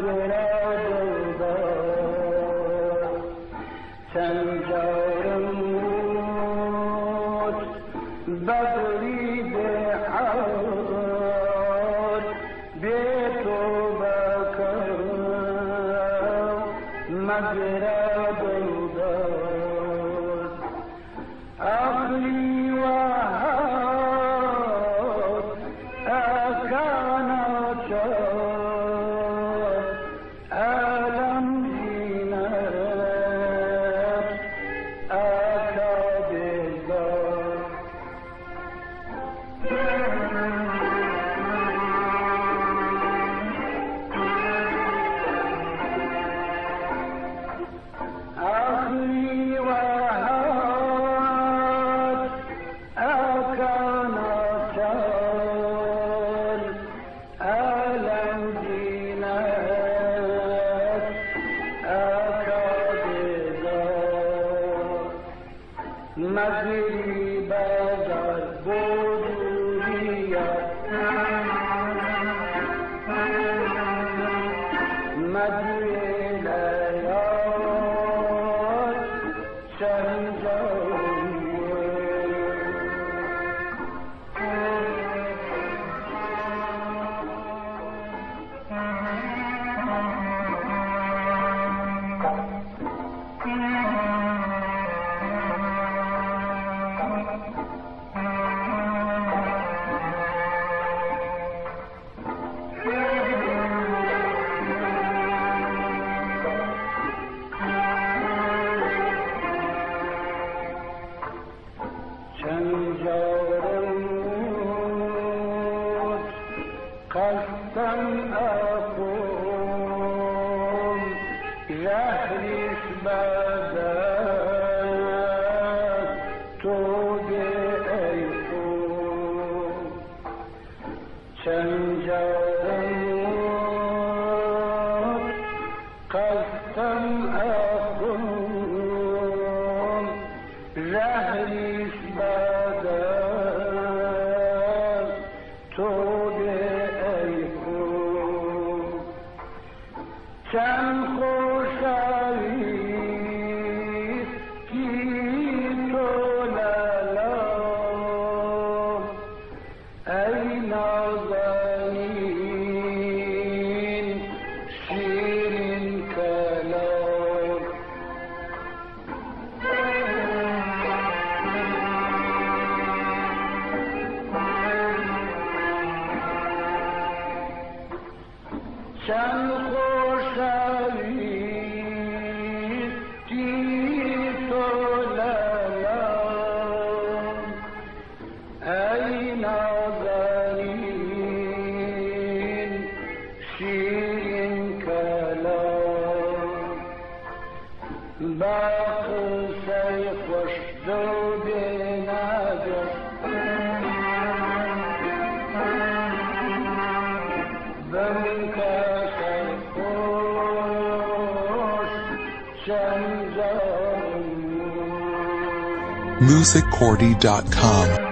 مجرد سنجارموت بدری بعاد بیتو بکر مجرد عقلی و هات اکانات مجری بازار بودوریت مجری لیات چنجارموت قصدم اقوم زهریش بدن تو ای خون چنجارموت قصدم اقوم زهریش بدن تو ای خون چند خوشویست کی تو لالا ای نازنین شیرین کلام چند خوشویستی تو لالا ای نازنین شیرین کلام با قصه خوش دو بنگر musiccordy.com